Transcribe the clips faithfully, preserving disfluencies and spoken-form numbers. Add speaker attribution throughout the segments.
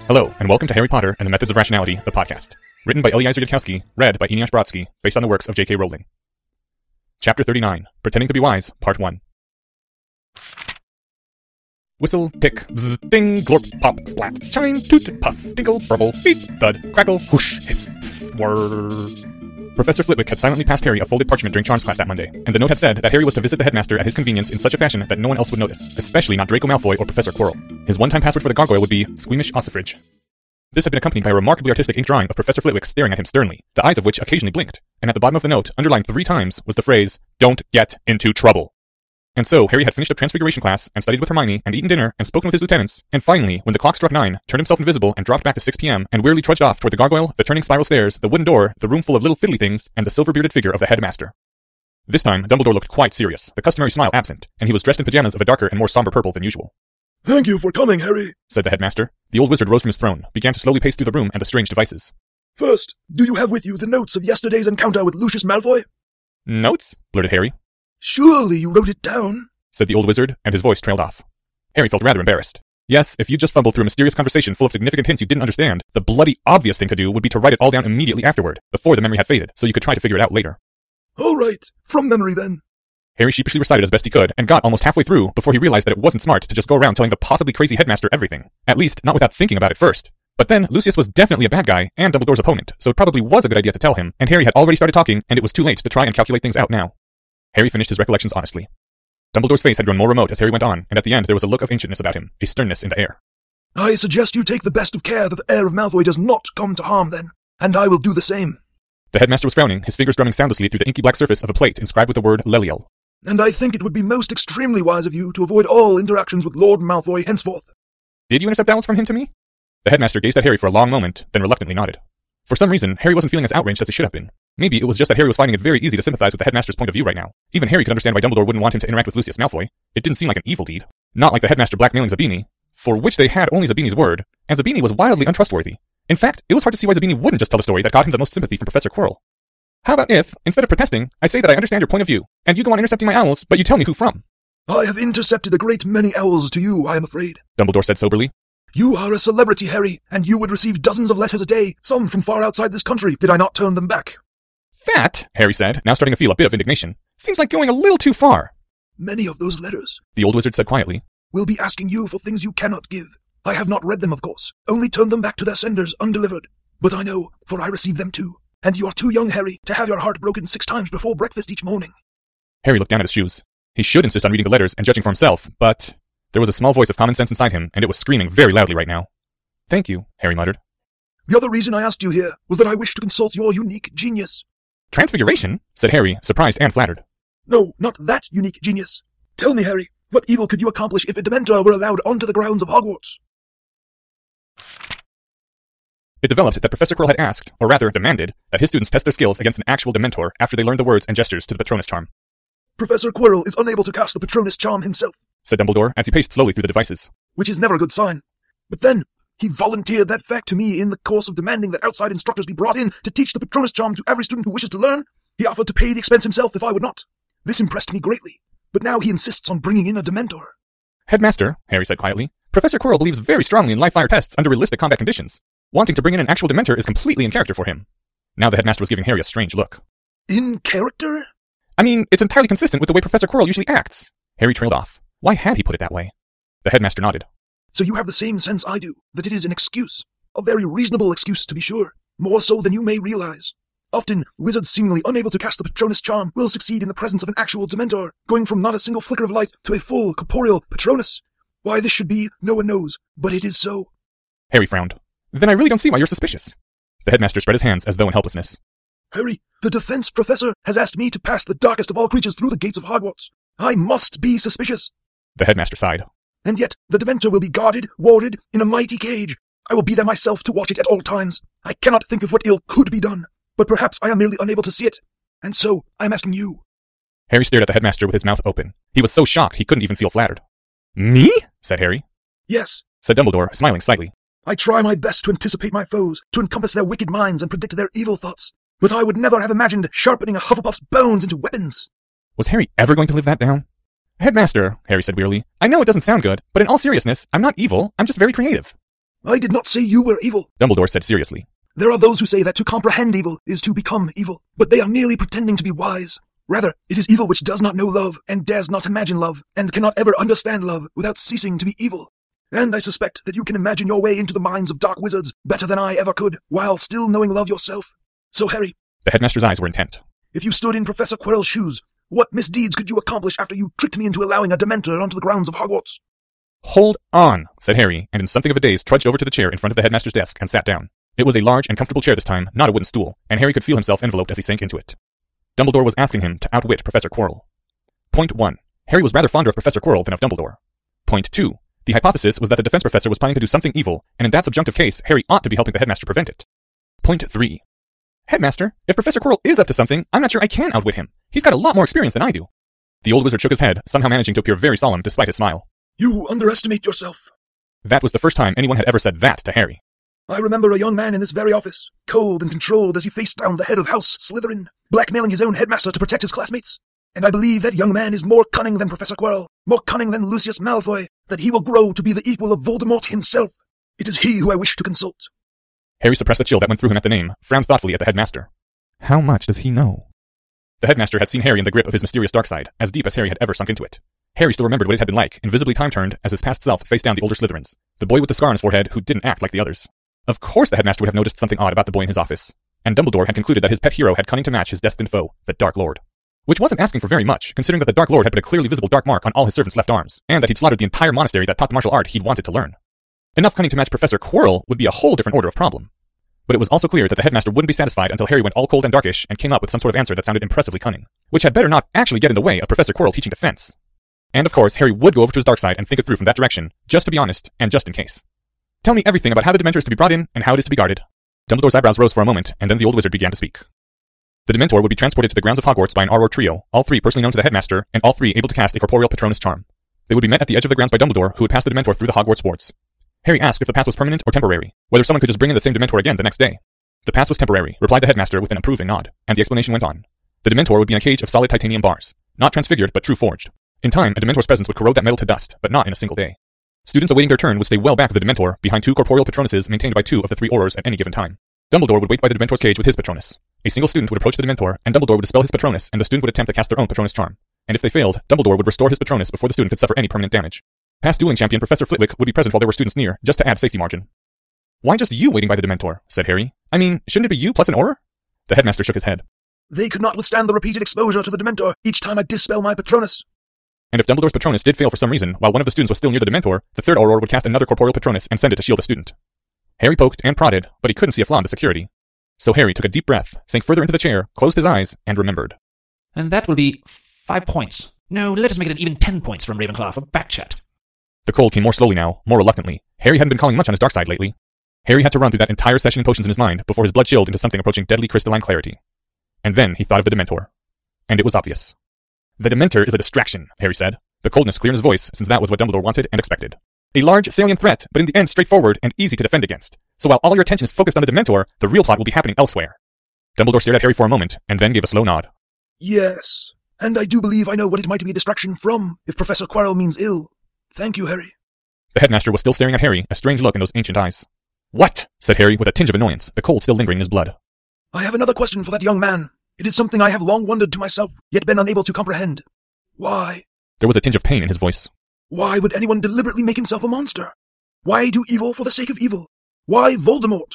Speaker 1: Hello, and welcome to Harry Potter and the Methods of Rationality, the podcast. Written by Eliezer Yudkowsky, read by Eneasz Brodsky, based on the works of J K Rowling. Chapter thirty-nine, Pretending to be Wise, Part one. Whistle, tick, bzz, ding, glorp, pop, splat, chime, toot, puff, tinkle, burble, beep, thud, crackle, whoosh, hiss, pff, whir. Professor Flitwick had silently passed Harry a folded parchment during charms class that Monday, and the note had said that Harry was to visit the headmaster at his convenience in such a fashion that no one else would notice, especially not Draco Malfoy or Professor Quirrell. His one-time password for the gargoyle would be Squeamish Ossifrage. This had been accompanied by a remarkably artistic ink drawing of Professor Flitwick staring at him sternly, the eyes of which occasionally blinked, and at the bottom of the note, underlined three times, was the phrase, "Don't get into trouble." And so, Harry had finished up Transfiguration class, and studied with Hermione, and eaten dinner, and spoken with his lieutenants, and finally, when the clock struck nine, turned himself invisible, and dropped back to six p.m., and wearily trudged off toward the gargoyle, the turning spiral stairs, the wooden door, the room full of little fiddly things, and the silver-bearded figure of the headmaster. This time, Dumbledore looked quite serious, the customary smile absent, and he was dressed in pajamas of a darker and more somber purple than usual.
Speaker 2: "Thank you for coming, Harry," said
Speaker 1: the headmaster. The old wizard rose from his throne, began to slowly pace through the room and the strange devices.
Speaker 2: "First, do you have with you the notes of yesterday's encounter with Lucius Malfoy?"
Speaker 1: "Notes?" blurted Harry.
Speaker 2: "Surely you wrote it down,"
Speaker 1: said the old wizard, and his voice trailed off. Harry felt rather embarrassed. Yes, if you just fumbled through a mysterious conversation full of significant hints you didn't understand, the bloody obvious thing to do would be to write it all down immediately afterward, before the memory had faded, so you could try to figure it out later.
Speaker 2: "All right, from memory then."
Speaker 1: Harry sheepishly recited as best he could, and got almost halfway through before he realized that it wasn't smart to just go around telling the possibly crazy headmaster everything. At least, not without thinking about it first. But then, Lucius was definitely a bad guy, and Dumbledore's opponent, so it probably was a good idea to tell him, and Harry had already started talking, and it was too late to try and calculate things out now. Harry finished his recollections honestly. Dumbledore's face had grown more remote as Harry went on, and at the end there was a look of ancientness about him, a sternness in the air.
Speaker 2: "I suggest you take the best of care that the heir of Malfoy does not come to harm then, and I will do the same."
Speaker 1: The headmaster was frowning, his fingers drumming soundlessly through the inky black surface of a plate inscribed with the word Leliel.
Speaker 2: "And I think it would be most extremely wise of you to avoid all interactions with Lord Malfoy henceforth."
Speaker 1: "Did you intercept owls from him to me?" The headmaster gazed at Harry for a long moment, then reluctantly nodded. For some reason, Harry wasn't feeling as outraged as he should have been. Maybe it was just that Harry was finding it very easy to sympathize with the headmaster's point of view right now. Even Harry could understand why Dumbledore wouldn't want him to interact with Lucius Malfoy. It didn't seem like an evil deed. Not like the headmaster blackmailing Zabini, for which they had only Zabini's word, and Zabini was wildly untrustworthy. In fact, it was hard to see why Zabini wouldn't just tell the story that got him the most sympathy from Professor Quirrell. "How about if, instead of protesting, I say that I understand your point of view, and you go on intercepting my owls, but you tell me who from?"
Speaker 2: "I have intercepted a great many owls to you, I am afraid,"
Speaker 1: Dumbledore said soberly.
Speaker 2: "You are a celebrity, Harry, and you would receive dozens of letters a day, some from far outside this country, did I not turn them back."
Speaker 1: "That," Harry said, now starting to feel a bit of indignation, "seems like going a little too far."
Speaker 2: "Many of those letters,"
Speaker 1: the old wizard said quietly,
Speaker 2: "will be asking you for things you cannot give. I have not read them, of course, only turned them back to their senders undelivered. But I know, for I receive them too. And you are too young, Harry, to have your heart broken six times before breakfast each morning."
Speaker 1: Harry looked down at his shoes. He should insist on reading the letters and judging for himself, but there was a small voice of common sense inside him, and it was screaming very loudly right now. "Thank you," Harry muttered.
Speaker 2: "The other reason I asked you here was that I wish to consult your unique genius."
Speaker 1: "Transfiguration?" said Harry, surprised and flattered.
Speaker 2: "No, not that unique genius. Tell me, Harry, what evil could you accomplish if a Dementor were allowed onto the grounds of Hogwarts?"
Speaker 1: It developed that Professor Quirrell had asked, or rather demanded, that his students test their skills against an actual Dementor after they learned the words and gestures to the Patronus charm.
Speaker 2: "Professor Quirrell is unable to cast the Patronus charm himself," said
Speaker 1: Dumbledore as he paced slowly through the devices.
Speaker 2: "which is never a good sign. But then, he volunteered that fact to me in the course of demanding that outside instructors be brought in to teach the Patronus charm to every student who wishes to learn. He offered to pay the expense himself if I would not. This impressed me greatly, but now he insists on bringing in a Dementor."
Speaker 1: "Headmaster," Harry said quietly, "Professor Quirrell believes very strongly in live-fire tests under realistic combat conditions. Wanting to bring in an actual Dementor is completely in character for him." Now the headmaster was giving Harry a strange look.
Speaker 2: "In character?"
Speaker 1: "I mean, it's entirely consistent with the way Professor Quirrell usually acts." Harry trailed off. Why had he put it that way? The headmaster nodded.
Speaker 2: "So you have the same sense I do, that it is an excuse. A very reasonable excuse, to be sure. More so than you may realize. Often, wizards seemingly unable to cast the Patronus charm will succeed in the presence of an actual Dementor, going from not a single flicker of light to a full, corporeal Patronus. Why this should be, no one knows, but it is so."
Speaker 1: Harry frowned. "Then I really don't see why you're suspicious." The headmaster spread his hands as though in helplessness.
Speaker 2: "Harry, the defense professor has asked me to pass the darkest of all creatures through the gates of Hogwarts. I must be suspicious."
Speaker 1: The headmaster sighed.
Speaker 2: "And yet, the Dementor will be guarded, warded, in a mighty cage. I will be there myself to watch it at all times. I cannot think of what ill could be done, but perhaps I am merely unable to see it. And so, I am asking you."
Speaker 1: Harry stared at the headmaster with his mouth open. He was so shocked he couldn't even feel flattered. "Me?" said Harry.
Speaker 2: "Yes,"
Speaker 1: said Dumbledore, smiling slightly.
Speaker 2: "I try my best to anticipate my foes, to encompass their wicked minds and predict their evil thoughts. But I would never have imagined sharpening a Hufflepuff's bones into weapons."
Speaker 1: Was Harry ever going to live that down? "Headmaster," Harry said wearily, "I know it doesn't sound good, but in all seriousness, I'm not evil, I'm just very creative."
Speaker 2: I did not say you were evil,
Speaker 1: Dumbledore said seriously.
Speaker 2: There are those who say that to comprehend evil is to become evil, but they are merely pretending to be wise. Rather, it is evil which does not know love, and dares not imagine love, and cannot ever understand love without ceasing to be evil. And I suspect that you can imagine your way into the minds of dark wizards better than I ever could, while still knowing love yourself. So, Harry,
Speaker 1: The headmaster's eyes were intent.
Speaker 2: if you stood in Professor Quirrell's shoes, what misdeeds could you accomplish after you tricked me into allowing a Dementor onto the grounds of Hogwarts?
Speaker 1: Hold on, said Harry, and in something of a daze trudged over to the chair in front of the headmaster's desk and sat down. It was a large and comfortable chair this time, not a wooden stool, and Harry could feel himself enveloped as he sank into it. Dumbledore was asking him to outwit Professor Quirrell. Point one. Harry was rather fonder of Professor Quirrell than of Dumbledore. Point two. The hypothesis was that the defense professor was planning to do something evil, and in that subjunctive case, Harry ought to be helping the headmaster prevent it. Point three. Headmaster, if Professor Quirrell is up to something, I'm not sure I can outwit him. He's got a lot more experience than I do. The old wizard shook his head, somehow managing to appear very solemn despite his smile.
Speaker 2: You underestimate yourself.
Speaker 1: That was the first time anyone had ever said that to Harry.
Speaker 2: I remember a young man in this very office, cold and controlled as he faced down the head of House Slytherin, blackmailing his own headmaster to protect his classmates. And I believe that young man is more cunning than Professor Quirrell, more cunning than Lucius Malfoy, that he will grow to be the equal of Voldemort himself. It is he who I wish to consult.
Speaker 1: Harry suppressed the chill that went through him at the name, frowned thoughtfully at the headmaster. How much does he know? The headmaster had seen Harry in the grip of his mysterious dark side, as deep as Harry had ever sunk into it. Harry still remembered what it had been like, invisibly time-turned, as his past self faced down the older Slytherins, the boy with the scar on his forehead who didn't act like the others. Of course the headmaster would have noticed something odd about the boy in his office, and Dumbledore had concluded that his pet hero had cunning to match his destined foe, the Dark Lord. Which wasn't asking for very much, considering that the Dark Lord had put a clearly visible dark mark on all his servants' left arms, and that he'd slaughtered the entire monastery that taught the martial art he'd wanted to learn. Enough cunning to match Professor Quirrell would be a whole different order of problem. But it was also clear that the headmaster wouldn't be satisfied until Harry went all cold and darkish and came up with some sort of answer that sounded impressively cunning, which had better not actually get in the way of Professor Quirrell teaching defense. And of course, Harry would go over to his dark side and think it through from that direction, just to be honest, and just in case. Tell me everything about how the Dementor is to be brought in and how it is to be guarded. Dumbledore's eyebrows rose for a moment, and then the old wizard began to speak. The Dementor would be transported to the grounds of Hogwarts by an Auror trio, all three personally known to the headmaster, and all three able to cast a corporeal Patronus charm. They would be met at the edge of the grounds by Dumbledore, who would pass the Dementor through the Hogwarts wards. Harry asked if the pass was permanent or temporary, whether someone could just bring in the same Dementor again the next day. The pass was temporary, replied the headmaster with an approving nod, and the explanation went on. The Dementor would be in a cage of solid titanium bars, not transfigured but true forged. In time, a Dementor's presence would corrode that metal to dust, but not in a single day. Students awaiting their turn would stay well back of the Dementor, behind two corporeal Patronuses maintained by two of the three Aurors at any given time. Dumbledore would wait by the Dementor's cage with his Patronus. A single student would approach the Dementor, and Dumbledore would dispel his Patronus, and the student would attempt to cast their own Patronus charm. And if they failed, Dumbledore would restore his Patronus before the student could suffer any permanent damage. Past dueling champion Professor Flitwick would be present while there were students near, just to add safety margin. Why just you waiting by the Dementor? Said Harry. I mean, shouldn't it be you plus an Auror? The headmaster shook his head.
Speaker 2: They could not withstand the repeated exposure to the Dementor each time I dispel my Patronus.
Speaker 1: And if Dumbledore's Patronus did fail for some reason, while one of the students was still near the Dementor, the third Auror would cast another corporeal Patronus and send it to shield the student. Harry poked and prodded, but he couldn't see a flaw in the security. So Harry took a deep breath, sank further into the chair, closed his eyes, and remembered.
Speaker 3: And that will be five points. No, let us make it an even ten points from Ravenclaw for back chat.
Speaker 1: The cold came more slowly now, more reluctantly. Harry hadn't been calling much on his dark side lately. Harry had to run through that entire session in potions in his mind before his blood chilled into something approaching deadly crystalline clarity. And then he thought of the Dementor. And it was obvious. The Dementor is a distraction, Harry said, the coldness clear in his voice since that was what Dumbledore wanted and expected. A large, salient threat, but in the end straightforward and easy to defend against. So while all your attention is focused on the Dementor, the real plot will be happening elsewhere. Dumbledore stared at Harry for a moment, and then gave a slow nod.
Speaker 2: Yes, and I do believe I know what it might be a distraction from, if Professor Quirrell means ill. Thank you, Harry.
Speaker 1: The headmaster was still staring at Harry, a strange look in those ancient eyes. What? Said Harry with a tinge of annoyance, the cold still lingering in his blood.
Speaker 2: I have another question for that young man. It is something I have long wondered to myself, yet been unable to comprehend. Why?
Speaker 1: There was a tinge of pain in his voice.
Speaker 2: Why would anyone deliberately make himself a monster? Why do evil for the sake of evil? Why Voldemort?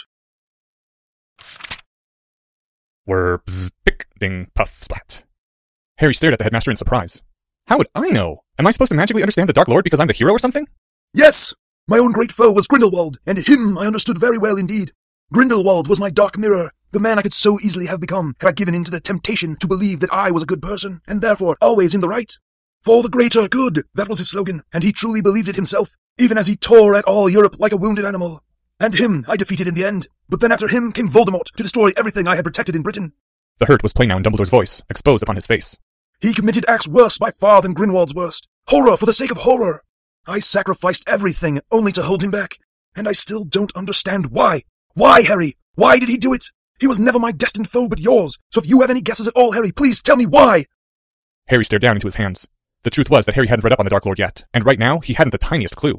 Speaker 1: Whir, bzz, pick, ding, puff, splat. Harry stared at the headmaster in surprise. How would I know? Am I supposed to magically understand the Dark Lord because I'm the hero or something?
Speaker 2: Yes! My own great foe was Grindelwald, and him I understood very well indeed. Grindelwald was my dark mirror, the man I could so easily have become had I given in to the temptation to believe that I was a good person, and therefore always in the right. For the greater good, that was his slogan, and he truly believed it himself, even as he tore at all Europe like a wounded animal. And him I defeated in the end, but then after him came Voldemort to destroy everything I had protected in Britain.
Speaker 1: The hurt was plain now in Dumbledore's voice, exposed upon his face.
Speaker 2: He committed acts worse by far than Grindelwald's worst. Horror for the sake of horror. I sacrificed everything only to hold him back, and I still don't understand why. Why, Harry? Why did he do it? He was never my destined foe but yours, so if you have any guesses at all, Harry, please tell me why.
Speaker 1: Harry stared down into his hands. The truth was that Harry hadn't read up on the Dark Lord yet, and right now he hadn't the tiniest clue.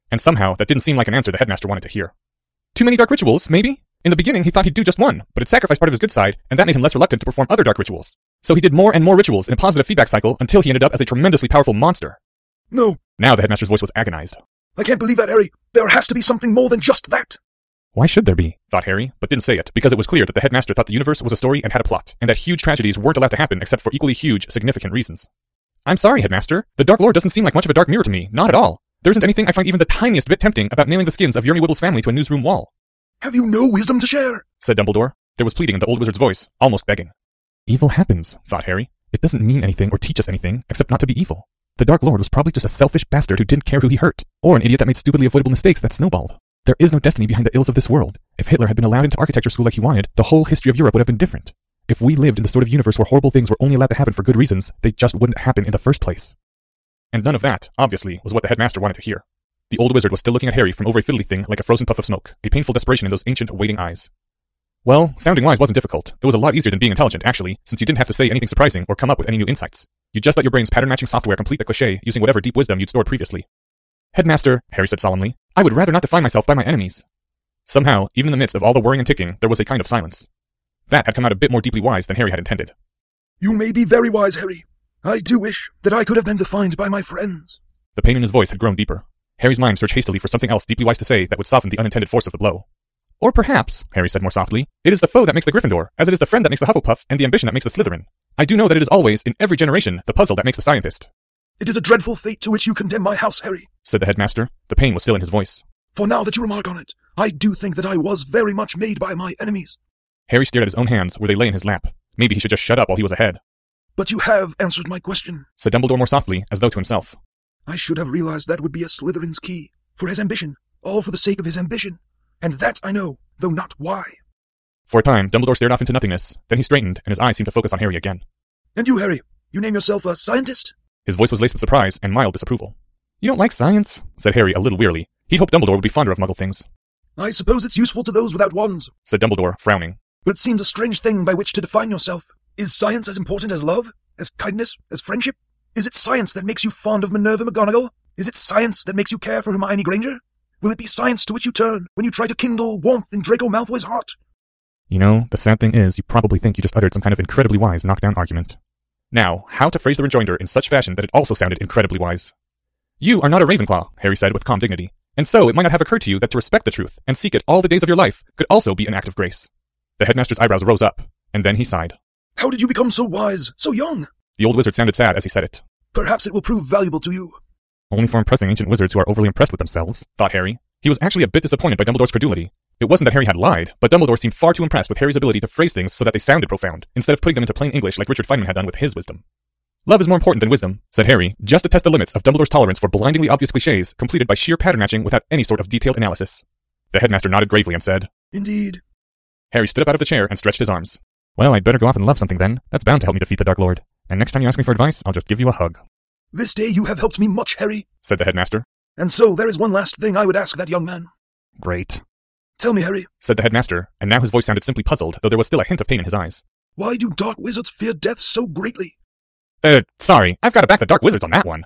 Speaker 1: And somehow, that didn't seem like an answer the headmaster wanted to hear. Too many dark rituals, maybe? In the beginning, he thought he'd do just one, but it sacrificed part of his good side, and that made him less reluctant to perform other dark rituals. So he did more and more rituals in a positive feedback cycle until he ended up as a tremendously powerful monster.
Speaker 2: No.
Speaker 1: Now the headmaster's voice was agonized.
Speaker 2: I can't believe that, Harry. There has to be something more than just that.
Speaker 1: Why should there be? Thought Harry, but didn't say it, because it was clear that the headmaster thought the universe was a story and had a plot, and that huge tragedies weren't allowed to happen except for equally huge, significant reasons. I'm sorry, headmaster. The Dark Lord doesn't seem like much of a dark mirror to me, not at all. There isn't anything I find even the tiniest bit tempting about nailing the skins of Yermy Wibble's family to a newsroom wall.
Speaker 2: Have you no wisdom to share?
Speaker 1: Said Dumbledore. There was pleading in the old wizard's voice, almost begging. Evil happens, thought Harry. It doesn't mean anything or teach us anything, except not to be evil. The Dark Lord was probably just a selfish bastard who didn't care who he hurt, or an idiot that made stupidly avoidable mistakes that snowballed. There is no destiny behind the ills of this world. If Hitler had been allowed into architecture school like he wanted, the whole history of Europe would have been different. If we lived in the sort of universe where horrible things were only allowed to happen for good reasons, they just wouldn't happen in the first place. And none of that, obviously, was what the headmaster wanted to hear. The old wizard was still looking at Harry from over a fiddly thing like a frozen puff of smoke, a painful desperation in those ancient, waiting eyes. Well, sounding wise wasn't difficult. It was a lot easier than being intelligent, actually, since you didn't have to say anything surprising or come up with any new insights. You just let your brain's pattern-matching software complete the cliché using whatever deep wisdom you'd stored previously. Headmaster, Harry said solemnly, I would rather not define myself by my enemies. Somehow, even in the midst of all the worrying and ticking, there was a kind of silence. That had come out a bit more deeply wise than Harry had intended.
Speaker 2: You may be very wise, Harry. I do wish that I could have been defined by my friends.
Speaker 1: The pain in his voice had grown deeper. Harry's mind searched hastily for something else deeply wise to say that would soften the unintended force of the blow. Or perhaps, Harry said more softly, it is the foe that makes the Gryffindor, as it is the friend that makes the Hufflepuff, and the ambition that makes the Slytherin. I do know that it is always, in every generation, the puzzle that makes the scientist.
Speaker 2: It is a dreadful fate to which you condemn my house, Harry,
Speaker 1: said the headmaster. The pain was still in his voice.
Speaker 2: For now that you remark on it, I do think that I was very much made by my enemies.
Speaker 1: Harry stared at his own hands where they lay in his lap. Maybe he should just shut up while he was ahead.
Speaker 2: But you have answered my question,
Speaker 1: said Dumbledore more softly, as though to himself.
Speaker 2: I should have realized that would be a Slytherin's key, for his ambition, all for the sake of his ambition. And that I know, though not why.
Speaker 1: For a time, Dumbledore stared off into nothingness. Then he straightened, and his eyes seemed to focus on Harry again.
Speaker 2: And you, Harry, you name yourself a scientist?
Speaker 1: His voice was laced with surprise and mild disapproval. You don't like science? Said Harry a little wearily. He'd hoped Dumbledore would be fonder of Muggle things.
Speaker 2: I suppose it's useful to those without wands,
Speaker 1: said Dumbledore, frowning.
Speaker 2: But it seems a strange thing by which to define yourself. Is science as important as love? As kindness? As friendship? Is it science that makes you fond of Minerva McGonagall? Is it science that makes you care for Hermione Granger? Will it be science to which you turn when you try to kindle warmth in Draco Malfoy's heart?
Speaker 1: You know, the sad thing is, you probably think you just uttered some kind of incredibly wise knockdown argument. Now, how to phrase the rejoinder in such fashion that it also sounded incredibly wise? You are not a Ravenclaw, Harry said with calm dignity, and so it might not have occurred to you that to respect the truth and seek it all the days of your life could also be an act of grace. The headmaster's eyebrows rose up, and then he sighed.
Speaker 2: How did you become so wise, so young?
Speaker 1: The old wizard sounded sad as he said it.
Speaker 2: Perhaps it will prove valuable to you.
Speaker 1: Only for impressing ancient wizards who are overly impressed with themselves, thought Harry. He was actually a bit disappointed by Dumbledore's credulity. It wasn't that Harry had lied, but Dumbledore seemed far too impressed with Harry's ability to phrase things so that they sounded profound, instead of putting them into plain English like Richard Feynman had done with his wisdom. Love is more important than wisdom, said Harry, just to test the limits of Dumbledore's tolerance for blindingly obvious clichés completed by sheer pattern matching without any sort of detailed analysis. The headmaster nodded gravely and said,
Speaker 2: Indeed.
Speaker 1: Harry stood up out of the chair and stretched his arms. Well, I'd better go off and love something then. That's bound to help me defeat the Dark Lord. And next time you ask me for advice, I'll just give you a hug.
Speaker 2: This day you have helped me much, Harry,
Speaker 1: said the headmaster.
Speaker 2: And so there is one last thing I would ask that young man.
Speaker 1: Great.
Speaker 2: Tell me, Harry,
Speaker 1: said the headmaster, and now his voice sounded simply puzzled, though there was still a hint of pain in his eyes.
Speaker 2: Why do dark wizards fear death so greatly?
Speaker 1: Uh, sorry, I've got to back the dark wizards on that one.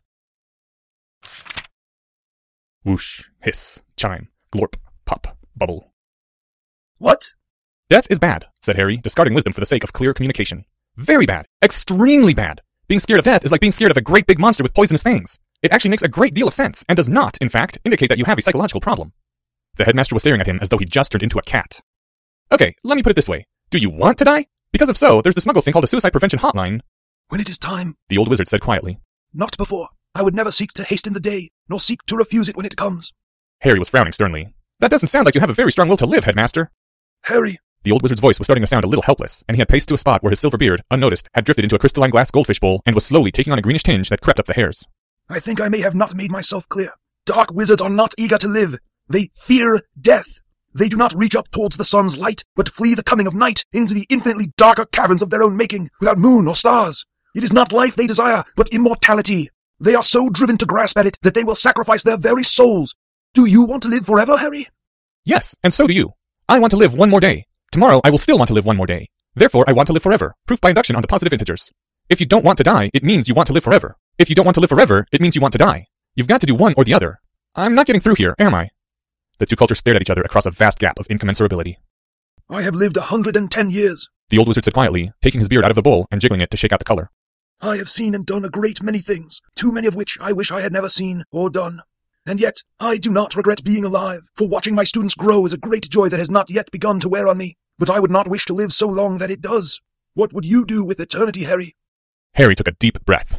Speaker 1: Whoosh, hiss, chime, glorp, pop, bubble.
Speaker 2: What?
Speaker 1: Death is bad, said Harry, discarding wisdom for the sake of clear communication. Very bad. Extremely bad. Being scared of death is like being scared of a great big monster with poisonous fangs. It actually makes a great deal of sense, and does not, in fact, indicate that you have a psychological problem. The headmaster was staring at him as though he'd just turned into a cat. Okay, let me put it this way. Do you want to die? Because if so, there's this Muggle thing called a suicide prevention hotline.
Speaker 2: When it is time,
Speaker 1: the old wizard said quietly.
Speaker 2: Not before. I would never seek to hasten the day, nor seek to refuse it when it comes.
Speaker 1: Harry was frowning sternly. That doesn't sound like you have a very strong will to live, headmaster.
Speaker 2: Harry.
Speaker 1: The old wizard's voice was starting to sound a little helpless, and he had paced to a spot where his silver beard, unnoticed, had drifted into a crystalline glass goldfish bowl and was slowly taking on a greenish tinge that crept up the hairs.
Speaker 2: I think I may have not made myself clear. Dark wizards are not eager to live. They fear death. They do not reach up towards the sun's light, but flee the coming of night into the infinitely darker caverns of their own making, without moon or stars. It is not life they desire, but immortality. They are so driven to grasp at it that they will sacrifice their very souls. Do you want to live forever, Harry?
Speaker 1: Yes, and so do you. I want to live one more day. Tomorrow I will still want to live one more day. Therefore, I want to live forever. Proof by induction on the positive integers. If you don't want to die, it means you want to live forever. If you don't want to live forever, it means you want to die. You've got to do one or the other. I'm not getting through here, am I? The two cultures stared at each other across a vast gap of incommensurability.
Speaker 2: I have lived a hundred and ten years.
Speaker 1: The old wizard said quietly, taking his beard out of the bowl and jiggling it to shake out the color.
Speaker 2: I have seen and done a great many things, too many of which I wish I had never seen or done. And yet, I do not regret being alive, for watching my students grow is a great joy that has not yet begun to wear on me. But I would not wish to live so long that it does. What would you do with eternity, Harry?
Speaker 1: Harry took a deep breath.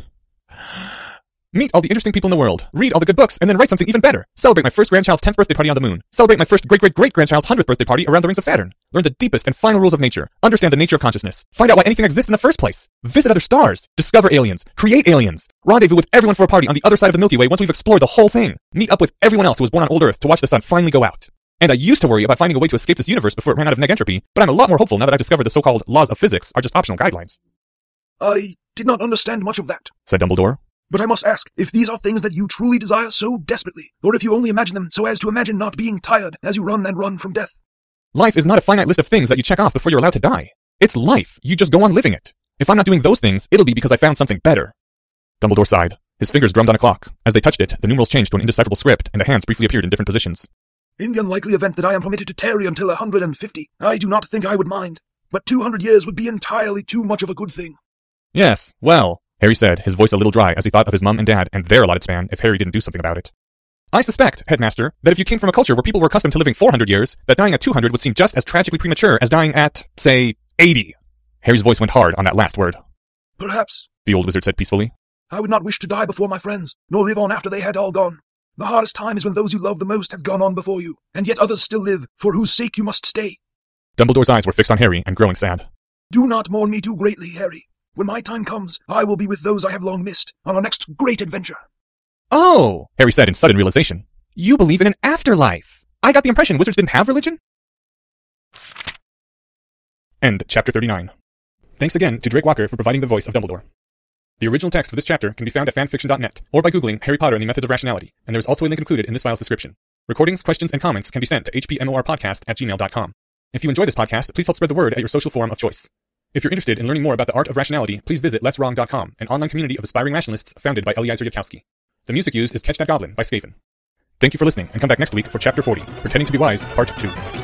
Speaker 1: Meet all the interesting people in the world, read all the good books, and then write something even better. Celebrate my first grandchild's tenth birthday party on the moon. Celebrate my first great-great-great-grandchild's hundredth birthday party around the rings of Saturn. Learn the deepest and final rules of nature. Understand the nature of consciousness. Find out why anything exists in the first place. Visit other stars. Discover aliens. Create aliens. Rendezvous with everyone for a party on the other side of the Milky Way once we've explored the whole thing. Meet up with everyone else who was born on old Earth to watch the sun finally go out. And I used to worry about finding a way to escape this universe before it ran out of negentropy, but I'm a lot more hopeful now that I've discovered the so-called laws of physics are just optional guidelines.
Speaker 2: I did not understand much of that,
Speaker 1: said Dumbledore.
Speaker 2: But I must ask, if these are things that you truly desire so desperately, or if you only imagine them so as to imagine not being tired as you run and run from death.
Speaker 1: Life is not a finite list of things that you check off before you're allowed to die. It's life. You just go on living it. If I'm not doing those things, it'll be because I found something better. Dumbledore sighed. His fingers drummed on a clock. As they touched it, the numerals changed to an indecipherable script, and the hands briefly appeared in different positions.
Speaker 2: In the unlikely event that I am permitted to tarry until a hundred and fifty, I do not think I would mind. But two hundred years would be entirely too much of a good thing.
Speaker 1: Yes, well, Harry said, his voice a little dry as he thought of his mum and dad and their allotted span if Harry didn't do something about it. I suspect, Headmaster, that if you came from a culture where people were accustomed to living four hundred years, that dying at two hundred would seem just as tragically premature as dying at, say, eighty. Harry's voice went hard on that last word.
Speaker 2: Perhaps,
Speaker 1: the old wizard said peacefully.
Speaker 2: I would not wish to die before my friends, nor live on after they had all gone. The hardest time is when those you love the most have gone on before you, and yet others still live, for whose sake you must stay.
Speaker 1: Dumbledore's eyes were fixed on Harry and growing sad.
Speaker 2: Do not mourn me too greatly, Harry. When my time comes, I will be with those I have long missed, on our next great adventure.
Speaker 1: Oh, Harry said in sudden realization. You believe in an afterlife. I got the impression wizards didn't have religion. End chapter thirty-nine. Thanks again to Drake Walker for providing the voice of Dumbledore. The original text for this chapter can be found at fanfiction dot net, or by googling Harry Potter and the Methods of Rationality, and there is also a link included in this file's description. Recordings, questions, and comments can be sent to h p m o r podcast at gmail dot com. If you enjoy this podcast, please help spread the word at your social forum of choice. If you're interested in learning more about the art of rationality, please visit less wrong dot com, an online community of aspiring rationalists founded by Eliezer Yudkowsky. The music used is Catch That Goblin by Skaven. Thank you for listening, and come back next week for Chapter forty, Pretending to be Wise, Part two.